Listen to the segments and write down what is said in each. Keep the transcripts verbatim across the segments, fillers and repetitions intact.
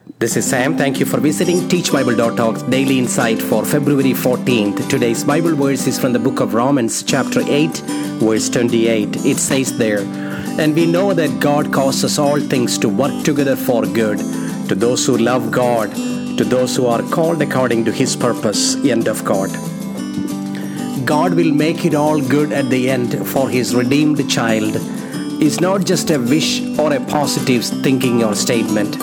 This is Sam. Thank you for visiting teach bible dot org Daily Insight for February fourteenth. Today's Bible verse is from the book of Romans chapter eight, verse twenty-eight. It says there, "And we know that God causes all things to work together for good, to those who love God, to those who are called according to His purpose." End of God. God will make it all good at the end for His redeemed child. It's not just a wish or a positive thinking or statement.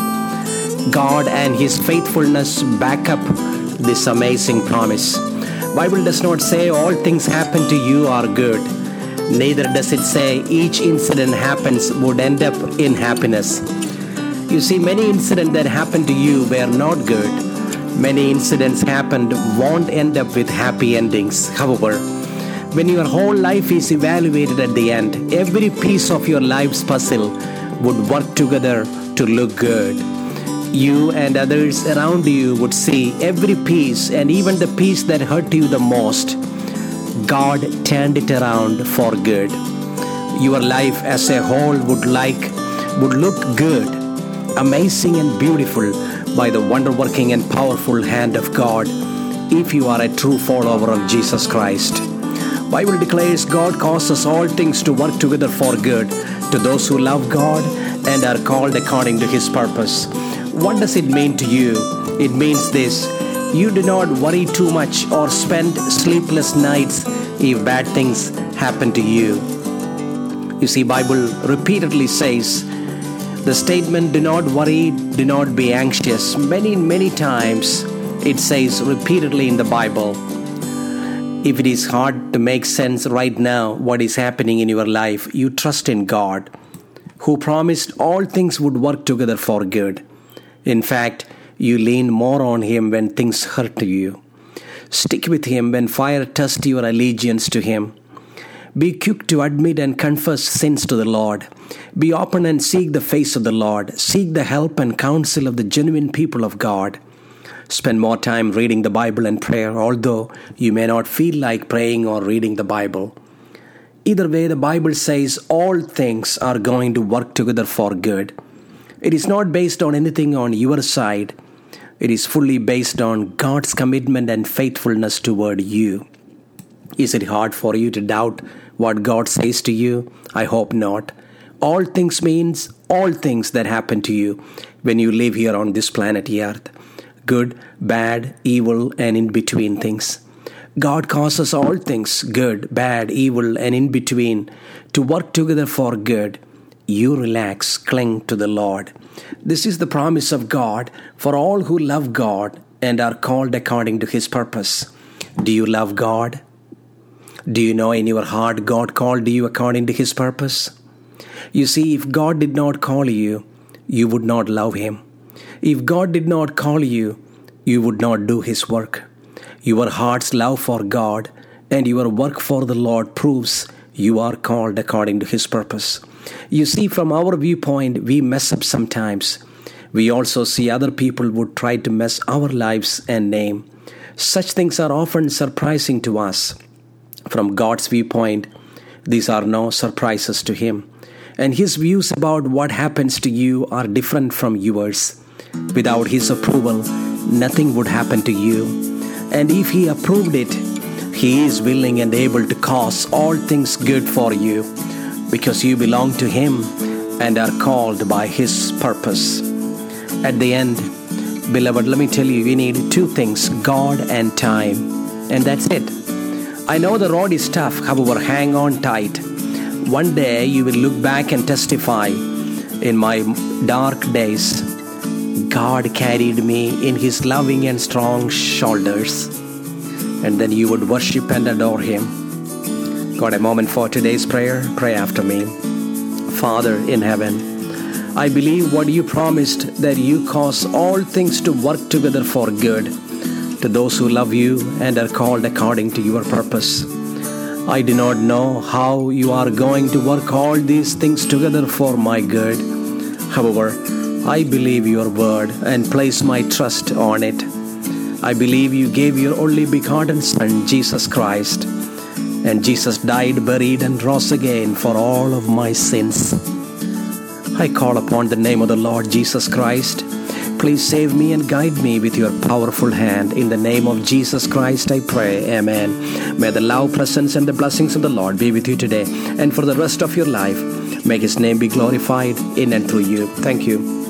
God and His faithfulness back up this amazing promise. Bible does not say all things happen to you are good. Neither does it say each incident happens would end up in happiness. You see, many incidents that happened to you were not good. Many incidents happened won't end up with happy endings. However, when your whole life is evaluated at the end, every piece of your life's puzzle would work together to look good. You and others around you would see every piece, and even the piece that hurt you the most, God turned it around for good. Your life as a whole would like would look good, amazing and beautiful by the wonder-working and powerful hand of God if you are a true follower of Jesus Christ. Bible declares God causes all things to work together for good to those who love God and are called according to His purpose. What does it mean to you? It means this: you do not worry too much or spend sleepless nights if bad things happen to you. You see, Bible repeatedly says the statement, "Do not worry, do not be anxious." Many, many times it says repeatedly in the Bible. If it is hard to make sense right now what is happening in your life, you trust in God, who promised all things would work together for good. In fact, you lean more on Him when things hurt you. Stick with Him when fire tests your allegiance to Him. Be quick to admit and confess sins to the Lord. Be open and seek the face of the Lord. Seek the help and counsel of the genuine people of God. Spend more time reading the Bible and prayer, although you may not feel like praying or reading the Bible. Either way, the Bible says all things are going to work together for good. It is not based on anything on your side. It is fully based on God's commitment and faithfulness toward you. Is it hard for you to doubt what God says to you? I hope not. All things means all things that happen to you when you live here on this planet Earth. Good, bad, evil, and in between things. God causes all things, good, bad, evil, and in between, to work together for good. You relax, cling to the Lord. This is the promise of God for all who love God and are called according to His purpose. Do you love God? Do you know in your heart God called you according to His purpose? You see, if God did not call you, you would not love Him. If God did not call you, you would not do His work. Your heart's love for God and your work for the Lord proves you are called according to His purpose. You see, from our viewpoint, we mess up sometimes. We also see other people would try to mess our lives and name. Such things are often surprising to us. From God's viewpoint, these are no surprises to Him. And His views about what happens to you are different from yours. Without His approval, nothing would happen to you. And if He approved it, He is willing and able to cause all things good for you, because you belong to Him and are called by His purpose. At the end, beloved, let me tell you, we need two things, God and time. And that's it. I know the road is tough, however, hang on tight. One day you will look back and testify, in my dark days, God carried me in His loving and strong shoulders. And then you would worship and adore Him. Got a moment for today's prayer? Pray after me. Father in heaven, I believe what you promised, that you cause all things to work together for good to those who love you and are called according to your purpose. I do not know how you are going to work all these things together for my good. However, I believe your word and place my trust on it. I believe you gave your only begotten Son, Jesus Christ, and Jesus died, buried, and rose again for all of my sins. I call upon the name of the Lord Jesus Christ. please save me and guide me with your powerful hand. In the name of Jesus Christ, I pray. Amen. May the love, presence, and the blessings of the Lord be with you today and for the rest of your life. May His name be glorified in and through you. Thank you.